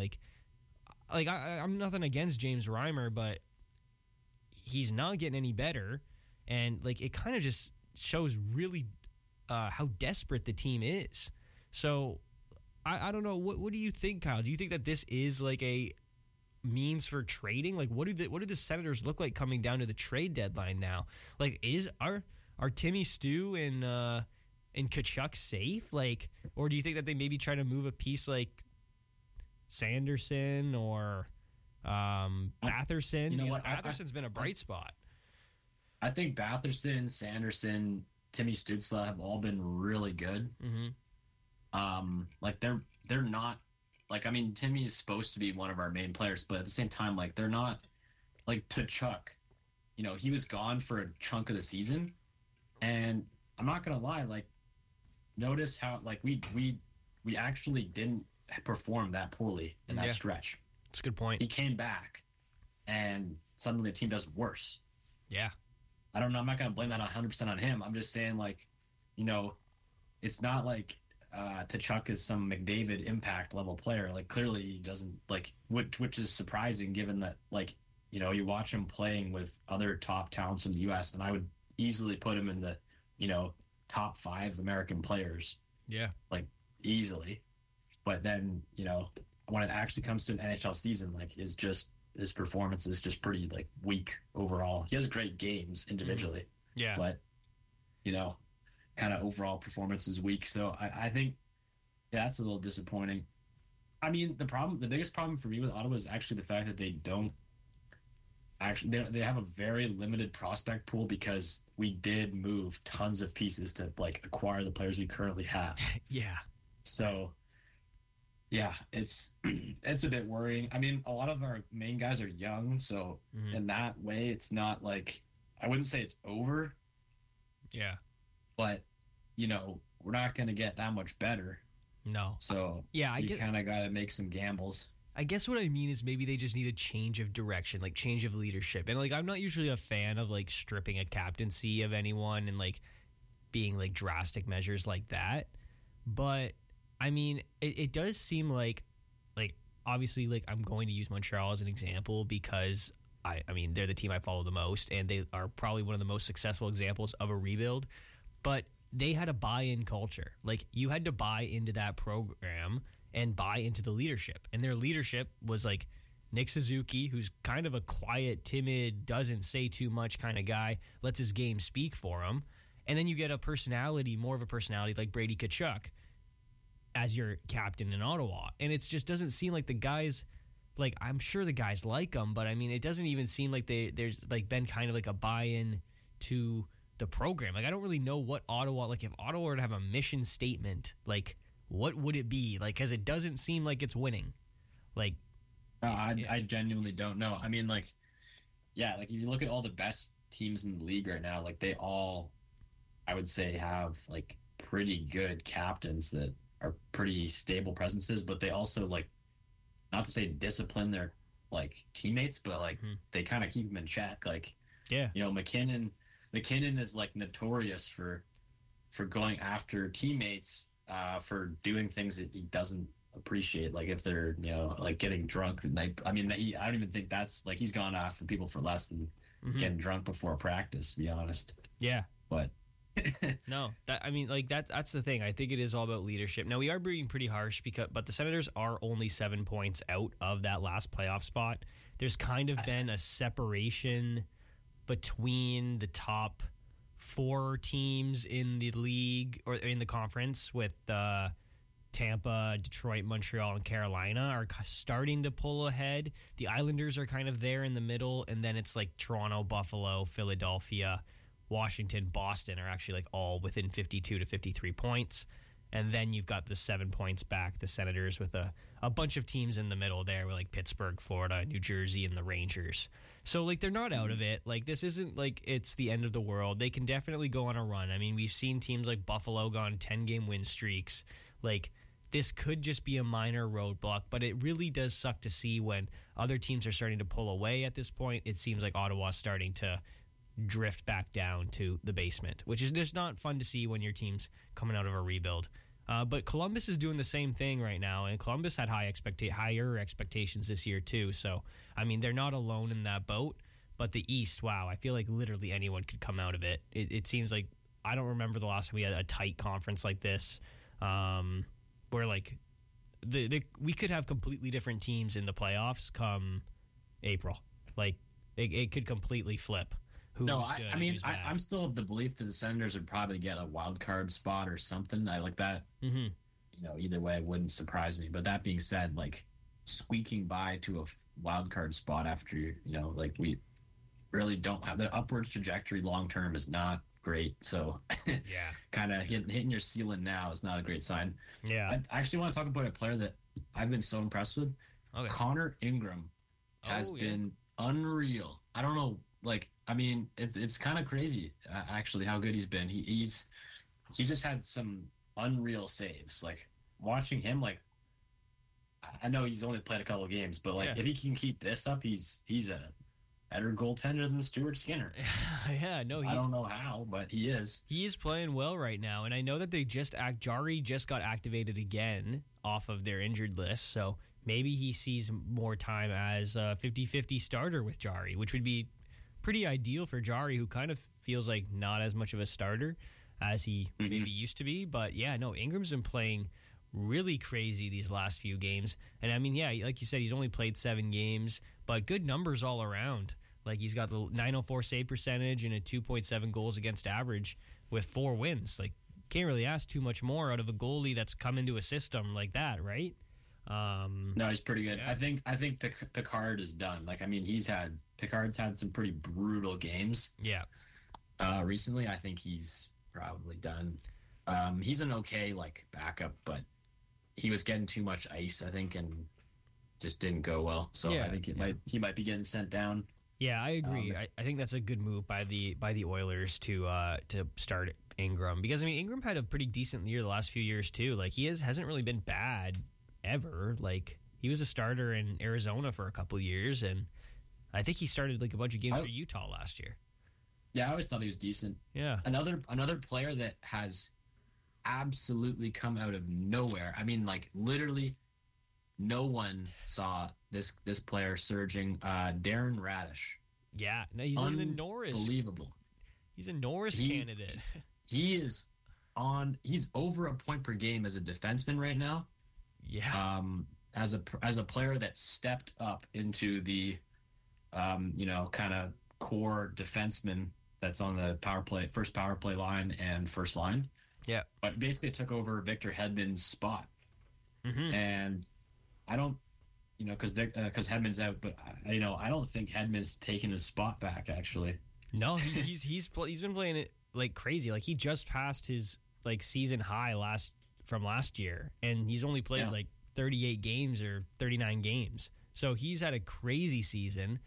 I'm nothing against James Reimer, but he's not getting any better. And, like, it kind of just shows really how desperate the team is. So, I don't know. What do you think, Kyle? Do you think that this is like a means for trading? Like, what do the Senators look like coming down to the trade deadline now? Like, are Timmy Stu and Tkachuk safe? Like, or do you think that they maybe try to move a piece like Sanderson or Batherson? You know because what? Batherson's been a bright spot. I think Batherson, Sanderson, Timmy Stützle have all been really good. Mm-hmm. Like they're not, like, I mean, Timmy is supposed to be one of our main players, but at the same time, like, they're not, like, Tkachuk, you know, he was gone for a chunk of the season, and I'm not gonna lie, like, notice how, like, we actually didn't perform that poorly in that stretch. That's a good point. He came back, and suddenly the team does worse. Yeah. I don't know, I'm not gonna blame that 100% on him. I'm just saying, like, you know, it's not like Tkachuk is some McDavid impact level player. Like, clearly he doesn't, like, which is surprising given that, like, you know, you watch him playing with other top talents in the U.S. and I would easily put him in the, you know, top 5 American players. Yeah. Like, easily. But then, you know, when it actually comes to an NHL season, like, his performance is just pretty, like, weak overall. He has great games individually. Yeah. But, you know, kind of overall performance is weak. So I think that's a little disappointing. I mean, the biggest problem for me with Ottawa is actually the fact that they don't actually they have a very limited prospect pool because we did move tons of pieces to like acquire the players we currently have. Yeah. So, yeah, it's a bit worrying. I mean, a lot of our main guys are young, so in that way, it's not like I wouldn't say it's over. Yeah. But we're not going to get that much better. No. So yeah, you kind of got to make some gambles. I guess what I mean is maybe they just need a change of direction, like change of leadership. And like I'm not usually a fan of like stripping a captaincy of anyone and like being like drastic measures like that. But I mean, it does seem like obviously like I'm going to use Montreal as an example because I mean they're the team I follow the most and they are probably one of the most successful examples of a rebuild. But they had a buy-in culture. Like you had to buy into that program and buy into the leadership. And their leadership was like Nick Suzuki, who's kind of a quiet, timid, doesn't say too much kind of guy, lets his game speak for him. And then you get more of a personality like Brady Tkachuk as your captain in Ottawa. And it just doesn't seem like the guys, like I'm sure the guys like him, but I mean, it doesn't even seem like there's like been kind of like a buy-in to the program. Like I don't really know what Ottawa, like if Ottawa were to have a mission statement, like what would it be? Like, because it doesn't seem like it's winning. Like, I genuinely don't know. I mean, like, yeah, like if you look at all the best teams in the league right now, like they all, I would say, have like pretty good captains that are pretty stable presences, but they also like, not to say discipline their like teammates, but like they kind of keep them in check. Like, yeah, McKinnon is like notorious for going after teammates for doing things that he doesn't appreciate, like if they're like getting drunk the night. I mean, I don't even think that's like he's gone after people for less than getting drunk before practice, to be honest. Yeah, but no, that's the thing. I think it is all about leadership. Now we are being pretty harsh but the Senators are only 7 points out of that last playoff spot. There's kind of been a separation between the top 4 teams in the league or in the conference with Tampa, Detroit, Montreal, and Carolina are starting to pull ahead. The Islanders are kind of there in the middle, and then it's like Toronto, Buffalo, Philadelphia, Washington, Boston are actually like all within 52 to 53 points. And then you've got the 7 points back, the Senators, with a bunch of teams in the middle there, with like Pittsburgh, Florida, New Jersey, and the Rangers. So like they're not out of it. Like this isn't like it's the end of the world. They can definitely go on a run. I mean, we've seen teams like Buffalo go on 10-game win streaks. Like this could just be a minor roadblock, but it really does suck to see when other teams are starting to pull away at this point. It seems like Ottawa's starting to drift back down to the basement, which is just not fun to see when your team's coming out of a rebuild. But Columbus is doing the same thing right now, and Columbus had higher expectations this year too. So, I mean, they're not alone in that boat. But the East, wow, I feel like literally anyone could come out of it. It seems like I don't remember the last time we had a tight conference like this, where like we could have completely different teams in the playoffs come April. Like it could completely flip. I mean, I'm still of the belief that the Senators would probably get a wild card spot or something. I like that. Either way, it wouldn't surprise me. But that being said, like squeaking by to a wild card spot after like we really don't have the upwards trajectory long term is not great. So yeah, kind of hitting your ceiling now is not a great sign. Yeah, I actually want to talk about a player that I've been so impressed with. Okay. Connor Ingram has been unreal. I don't know. Like, I mean, it's kind of crazy, actually, how good he's been. He's just had some unreal saves. Like, watching him, like, I know he's only played a couple of games, but, like, if he can keep this up, he's a better goaltender than Stuart Skinner. I don't know how, but he is. He is playing well right now, and I know that Jari just got activated again off of their injured list, so maybe he sees more time as a 50-50 starter with Jari, which would be pretty ideal for Jari, who kind of feels like not as much of a starter as he maybe used to be. But yeah, no, Ingram's been playing really crazy these last few games. And I mean, yeah, like you said, he's only played 7 games, but good numbers all around. Like he's got the 904 save percentage and a 2.7 goals against average with 4 wins. Like can't really ask too much more out of a goalie that's come into a system like that, right? No, he's pretty good. Yeah. I think Picard is done. Like, I mean, Picard's had some pretty brutal games. Yeah. Recently, I think he's probably done. He's an okay like backup, but he was getting too much ice, I think, and just didn't go well. So Yeah, I think he might be getting sent down. Yeah, I agree. I think that's a good move by the Oilers to start Ingram, because I mean Ingram had a pretty decent year the last few years too. Like he hasn't really been bad ever. Like he was a starter in Arizona for a couple years, and I think he started like a bunch of games for Utah last year. Yeah, I always thought he was decent. Yeah. Another player that has absolutely come out of nowhere. I mean, like literally no one saw this player surging. Darren Radish. Yeah, no, he's in the Norris. Unbelievable. He's a Norris candidate. He's over a point per game as a defenseman right now. Yeah. As a player that stepped up into the, kind of core defenseman that's on the first power play line and first line. Yeah. But basically took over Victor Hedman's spot. Mm-hmm. And I don't, because Hedman's out, but I don't think Hedman's taken his spot back actually. No, he's been playing it like crazy. Like he just passed his like season high from last year, and he's only played like 38 games or 39 games. So he's had a crazy season.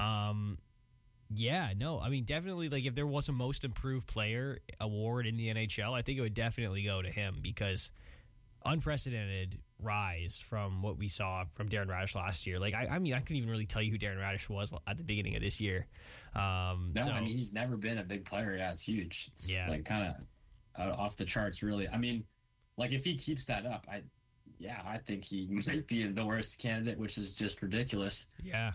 Yeah, no, I mean definitely like if there was a most improved player award in the NHL, I think it would definitely go to him, because unprecedented rise from what we saw from Darren Radish last year. Like I mean I couldn't even really tell you who Darren Radish was at the beginning of this year. I mean he's never been a big player. Yeah, it's huge. It's like kind of off the charts, really. I mean, like if he keeps that up, I think he might be the worst candidate, which is just ridiculous. Yeah.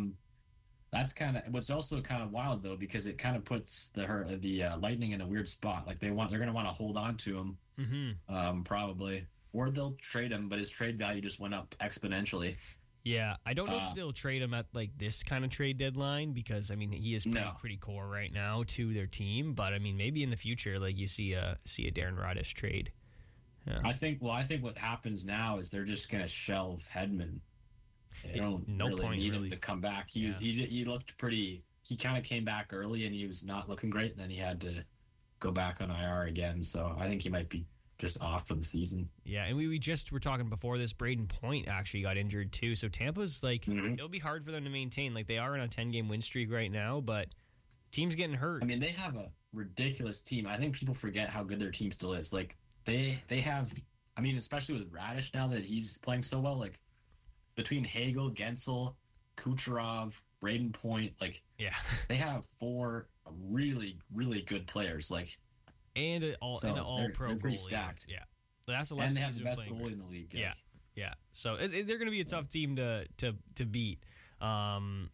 That's kind of what's also kind of wild though, because it kind of puts the Lightning in a weird spot. Like they're going to want to hold on to him, probably, or they'll trade him, but his trade value just went up exponentially. Yeah, I don't know if they'll trade him at like this kind of trade deadline, because I mean he is pretty core right now to their team. But I mean maybe in the future, like you see a Darren Radish trade. Yeah. I think what happens now is they're just going to shelve Hedman. They don't really need him to come back. He looked pretty. He kind of came back early and he was not looking great. And then he had to go back on IR again. So I think he might be just off for the season. Yeah, and we just were talking before this. Braden Point actually got injured too. So Tampa's like it'll be hard for them to maintain. Like they are on a 10-game win streak right now, but team's getting hurt. I mean they have a ridiculous team. I think people forget how good their team still is. Like they have. I mean especially with Radish now that he's playing so well. Like between Hagel, Gensel, Kucherov, Braden Point, like they have 4 really, really good players. Like and an all pro. They're pretty stacked. Yeah, that's the last. And they have the best goalie in the league. Yeah, yeah. So they're going to be a tough team to beat. And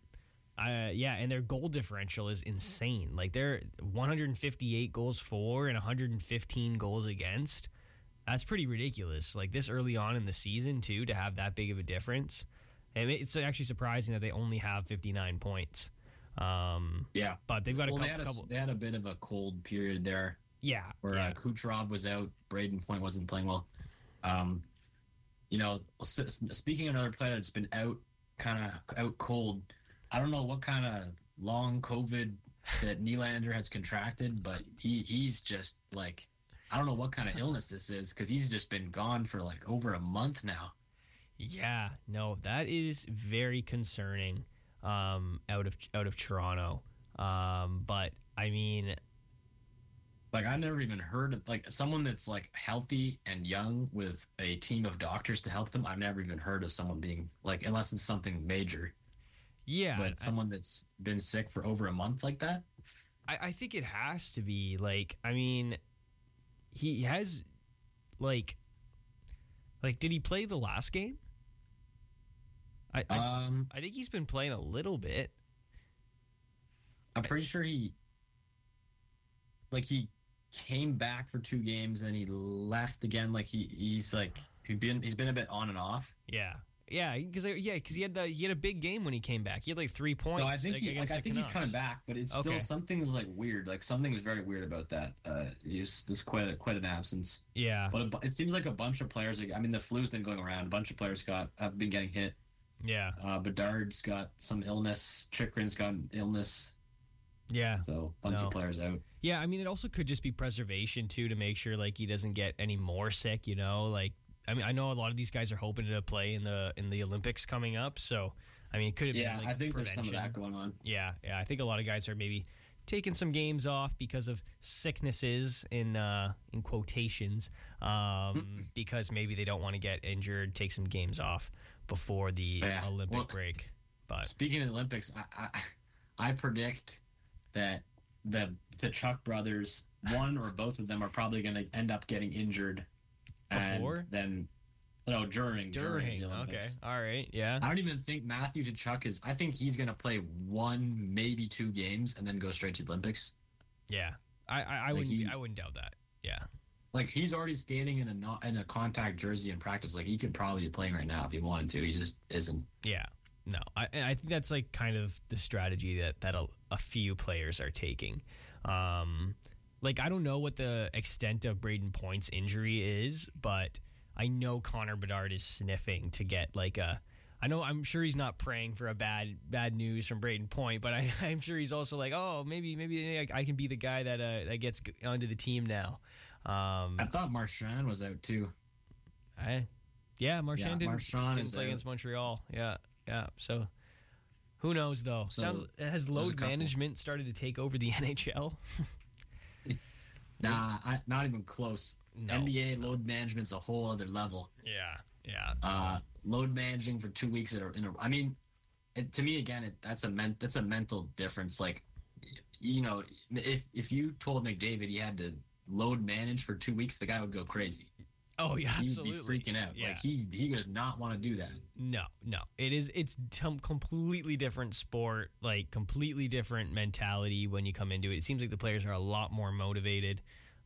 their goal differential is insane. Like they're 158 goals for and 115 goals against. That's pretty ridiculous. Like this early on in the season too, to have that big of a difference. And it's actually surprising that they only have 59 points. But they've got a couple. They had a bit of a cold period there. Yeah, where Kucherov was out, Braden Point wasn't playing well. Speaking of another player that's been out cold, I don't know what kind of long COVID that Nylander has contracted, but he's just like, I don't know what kind of illness this is, because he's just been gone for like over a month now. Yeah, no, that is very concerning. Out of Toronto, but I mean, like I never even heard of like someone that's like healthy and young with a team of doctors to help them. I've never even heard of someone being like, unless it's something major. Yeah, but someone that's been sick for over a month like that. I think it has to be like. I mean, he has like did he play the last game? I think he's been playing a little bit. I'm pretty sure he came back for 2 games and he left again. Like he's been a bit on and off. Yeah, Yeah, because he had a big game when he came back. He had like 3 points. No, I think he's coming back, but it's still something's like weird. Like something is very weird about that. This quite an absence. Yeah, but it seems like a bunch of players. Like, I mean, the flu's been going around. A bunch of players have been getting hit. Yeah, Bedard's got some illness. Chikrin's got an illness. Yeah, so a bunch of players out. Yeah, I mean, it also could just be preservation too, to make sure like he doesn't get any more sick. You know, like. I mean, I know a lot of these guys are hoping to play in the Olympics coming up, so I mean, it could have been like I think prevention. there's some of that going on. Yeah, I think a lot of guys are maybe taking some games off because of sicknesses in quotations, because maybe they don't want to get injured, take some games off before the Olympic break. But speaking of Olympics, I predict that the Chuck brothers, one or both of them, are probably going to end up getting injured. Before? And then, no, during the Olympics. Okay, all right, yeah. I don't even think Matthew Tkachuk I think he's going to play 1, maybe 2 games and then go straight to the Olympics. Yeah, I wouldn't doubt that. Yeah, like he's already skating in a contact jersey in practice. Like he could probably be playing right now if he wanted to. He just isn't. Yeah, no, I think that's like kind of the strategy that a few players are taking. Like, I don't know what the extent of Braden Point's injury is, but I know Connor Bedard is sniffing to get like I'm sure he's not praying for a bad news from Braden Point, but I'm sure he's also like, oh, maybe I can be the guy that gets onto the team now. I thought Marchand was out too. Marchand didn't play against Montreal. Yeah. So who knows though? Has load management started to take over the NHL? Nah, not even close. No. NBA load management's a whole other level. Yeah. Load managing for 2 weeks I mean, to me again, that's a mental difference. Like, you know, if you told McDavid he had to load manage for 2 weeks, the guy would go crazy. Oh yeah, absolutely. He'd be freaking out. Yeah. Like he does not want to do that. No. It's completely different sport, like completely different mentality when you come into it. It seems like the players are a lot more motivated.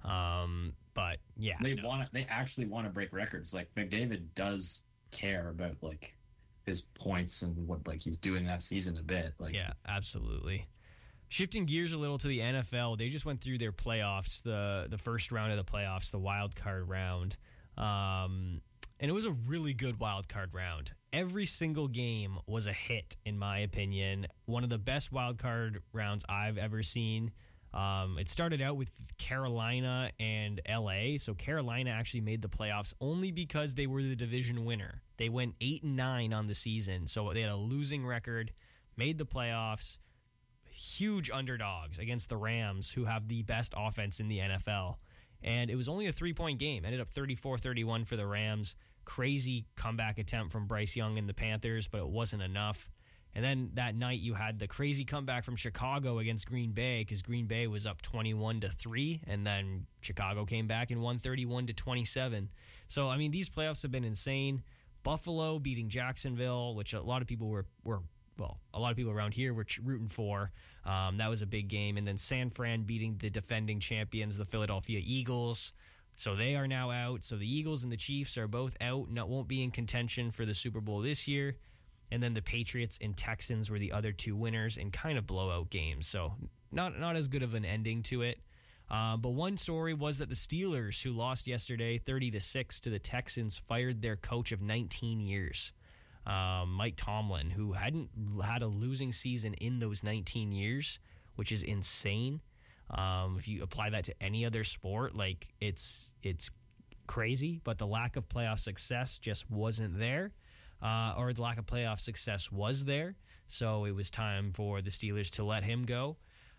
But yeah, they actually want to break records. Like McDavid does care about like his points and what like he's doing that season a bit. Like yeah, absolutely. Shifting gears a little to the NFL, they just went through their playoffs, the first round of the playoffs, the wild card round. And it was a really good wild card round. Every single game was a hit, in my opinion. One of the best wild card rounds I've ever seen. It started out with Carolina and LA. So Carolina actually made the playoffs only because they were the division winner. They went 8-9 on the season. So they had a losing record, made the playoffs. Huge underdogs against the Rams, who have the best offense in the NFL. And it was only a 3-point game. Ended up 34-31 for the Rams. Crazy comeback attempt from Bryce Young and the Panthers, but it wasn't enough. And then that night you had the crazy comeback from Chicago against Green Bay, because Green Bay was up 21-3, and then Chicago came back and won 31-27. So, I mean, these playoffs have been insane. Buffalo beating Jacksonville, which a lot of people a lot of people around here were rooting for. That was a big game. And then San Fran beating the defending champions, the Philadelphia Eagles. So they are now out. So the Eagles and the Chiefs are both out and won't be in contention for the Super Bowl this year. And then the Patriots and Texans were the other two winners in kind of blowout games. So not as good of an ending to it. But one story was that the Steelers, who lost yesterday 30-6 to the Texans, fired their coach of 19 years. Mike Tomlin, who hadn't had a losing season in those 19 years, which is insane. If you apply that to any other sport, like it's crazy, but the lack of playoff success just wasn't there, or the lack of playoff success was there. So it was time for the Steelers to let him go.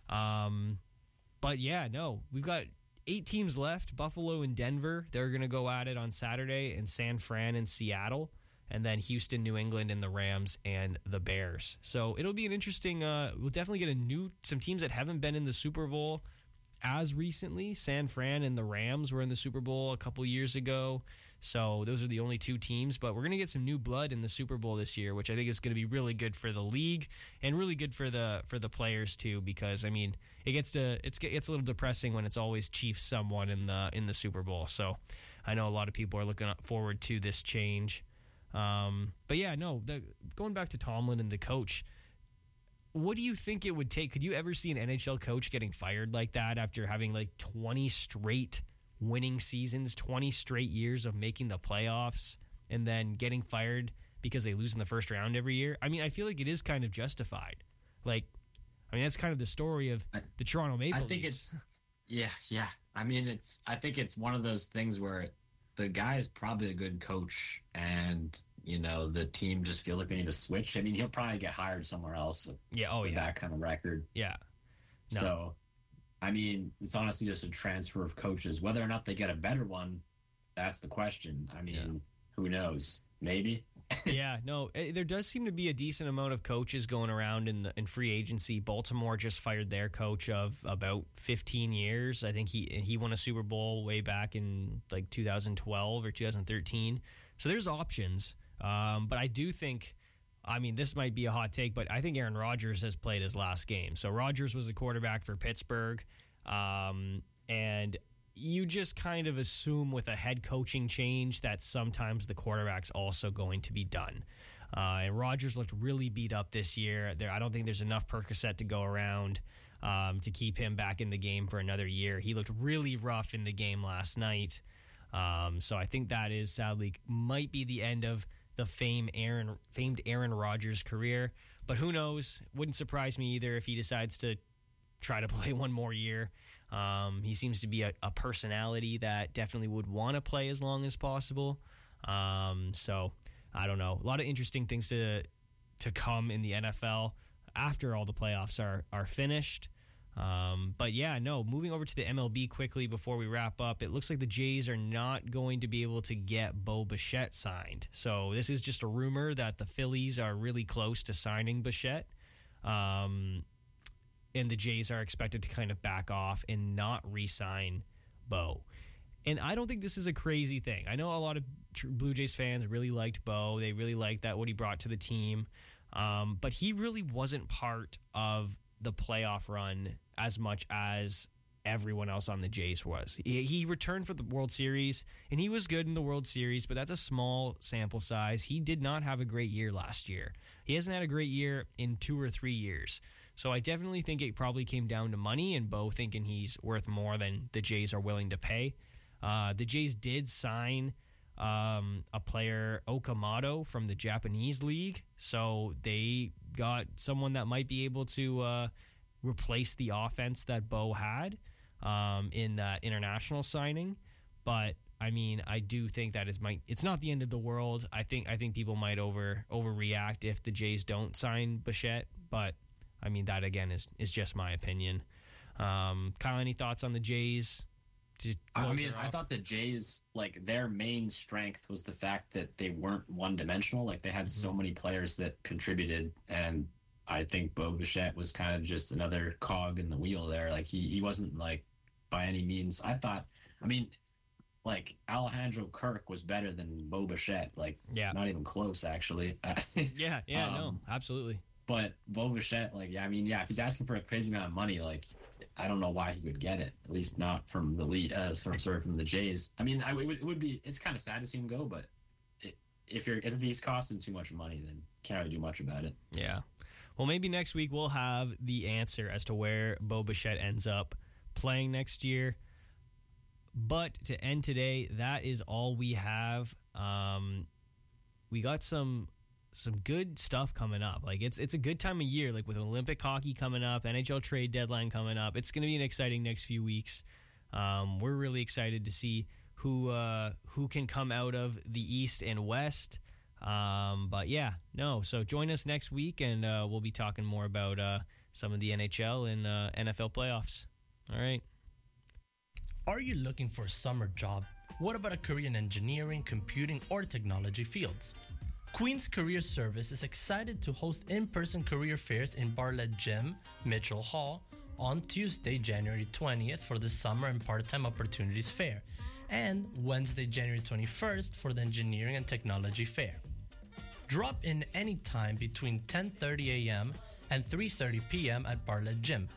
But yeah, no, we've got 8 teams left. Buffalo and Denver, they're going to go at it on Saturday, and San Fran and Seattle. And then Houston, New England, and the Rams and the Bears. So it'll be an interesting. We'll definitely get some teams that haven't been in the Super Bowl as recently. San Fran and the Rams were in the Super Bowl a couple years ago. So those are the only 2 teams. But we're going to get some new blood in the Super Bowl this year, which I think is going to be really good for the league and really good for the players too. Because I mean, it gets a little depressing when it's always Chiefs someone in the Super Bowl. So I know a lot of people are looking forward to this change. But yeah, no, going back to Tomlin and the coach, what do you think it would take? Could you ever see an NHL coach getting fired like that after having like 20 straight winning seasons, 20 straight years of making the playoffs, and then getting fired because they lose in the first round every year? I mean, I feel like it is kind of justified. Like, I mean, that's kind of the story of the Toronto Maple Leafs. I think it's, yeah. I mean, I think it's one of those things where the guy is probably a good coach, and you know the team just feels like they need to switch. I mean, he'll probably get hired somewhere else. With that kind of record. Yeah. No. So, I mean, it's honestly just a transfer of coaches. Whether or not they get a better one, that's the question. I mean, who knows? Maybe. Yeah, no, there does seem to be a decent amount of coaches going around in free agency. Baltimore just fired their coach of about 15 years. I think he won a Super Bowl way back in like 2012 or 2013. So there's options. But I do think, I mean, this might be a hot take, but I think Aaron Rodgers has played his last game. So Rodgers was the quarterback for Pittsburgh. And you just kind of assume with a head coaching change that sometimes the quarterback's also going to be done. And Rodgers looked really beat up this year. I don't think there's enough Percocet to go around to keep him back in the game for another year. He looked really rough in the game last night. So I think that is sadly might be the end of the famed Aaron Rodgers career. But who knows? Wouldn't surprise me either if he decides to try to play one more year. He seems to be a personality that definitely would want to play as long as possible. So I don't know. A lot of interesting things to come in the NFL after all the playoffs are finished. But yeah, no, moving over to the MLB quickly before we wrap up, it looks like the Jays are not going to be able to get Bo Bichette signed. So this is just a rumor that the Phillies are really close to signing Bichette. And the Jays are expected to kind of back off and not re-sign Bo. And I don't think this is a crazy thing. I know a lot of Blue Jays fans really liked Bo. They really liked what he brought to the team. But he really wasn't part of the playoff run as much as everyone else on the Jays was. He returned for the World Series, and he was good in the World Series, but that's a small sample size. He did not have a great year last year. He hasn't had a great year in 2 or 3 years. So I definitely think it probably came down to money and Bo thinking he's worth more than the Jays are willing to pay. The Jays did sign a player, Okamoto, from the Japanese league. So they got someone that might be able to replace the offense that Bo had in that international signing. But I mean, I do think that it's not the end of the world. I think people might overreact if the Jays don't sign Bichette, but I mean, that again is just my opinion. Kyle, any thoughts on the Jays? I mean, I thought the Jays, like, their main strength was the fact that they weren't one-dimensional. Like, they had so many players that contributed, and I think Bo Bichette was kind of just another cog in the wheel there. Like, he wasn't, like, by any means. Alejandro Kirk was better than Bo Bichette. Like, not even close, actually. No, absolutely. But Bo Bichette, if he's asking for a crazy amount of money, like, I don't know why he would get it. At least not from the lead. From the Jays. I mean, it would be. It's kind of sad to see him go, but if he's costing too much money, then can't really do much about it. Yeah. Well, maybe next week we'll have the answer as to where Bo Bichette ends up playing next year. But to end today, that is all we have. We got some good stuff coming up. Like it's a good time of year, like with Olympic hockey coming up, NHL trade deadline coming up. It's going to be an exciting next few weeks. We're really excited to see who can come out of the East and West. So join us next week, and we'll be talking more about some of the NHL and NFL playoffs. All right. Are you looking for a summer job? What about a career in engineering, computing, or technology fields? Queen's Career Service is excited to host in-person career fairs in Bartlett Gym, Mitchell Hall, on Tuesday, January 20th for the Summer and Part-Time Opportunities Fair, and Wednesday, January 21st for the Engineering and Technology Fair. Drop in anytime between 10:30 a.m. and 3:30 p.m. at Bartlett Gym.